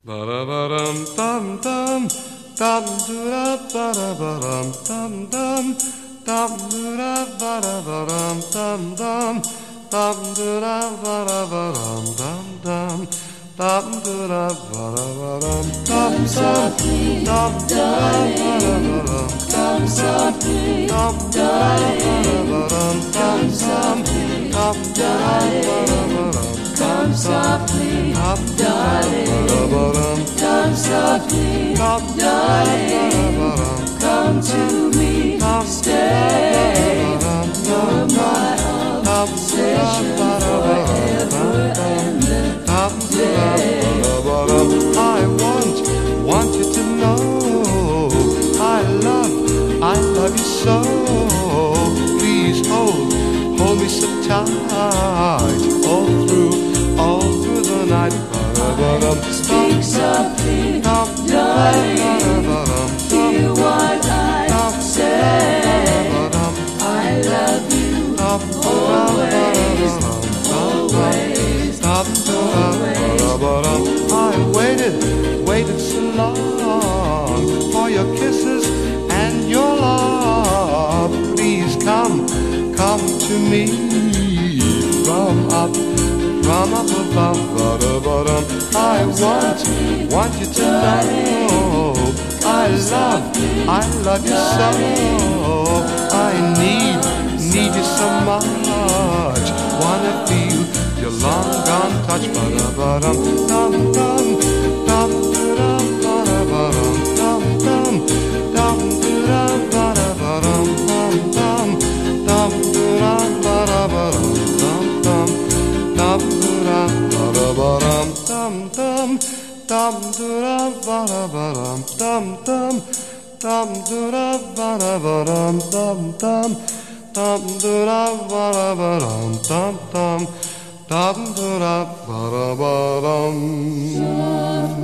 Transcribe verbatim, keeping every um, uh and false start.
Ba-da-ba-dum, dum-dum, dum-doo-da-ba-da-ba-dum, dum-dum, dum-doo-da-ba-da-ba-dum, dum-dum, dum-doo-da-ba-da-ba-dum, dum-dum, dum-doo-da-ba-da-ba-dum, dum-dum, dum-doo-da-ba-da-ba-dum, dum-dum, dum-doo-da-ba-da-ba-dum, dum-dum, dum-doo-da-ba-da-ba-dum. Come softly, darling. Come softly, darling. Come to me, stay. You're my obsession forever and a day. I want, want you to know I love, I love you so. Please hold, hold me so tight all through, all through the night. Speak softly, darling. Hear what I say. I love you always, always, always. I waited, waited so long for your kisses and your love. Please come, come to me from up, from up above. I want, want you to know I love, I love you so. I need, need you so much. Wanna feel your long gone touch. Ba-da-ba-dum, dum-dum, dum-dum-dum-ba-da-ba-dum, dum-dum, dum-dum-dum-ba-da-ba-dum, dum-dum, dum-dum-dum-ba-da-ba-dum, dum-dum, dum-dum-dum-ba-da-ba-dum, dum-dum, dum-dum-dum-ba-da-ba-dum, dum-dum, dum-dum-dum-ba-da-ba-dum, dum-dum, dum-dum-dum-ba-da-ba-dum, dum-dum, dum-dum-dum-ba-da-ba-dum.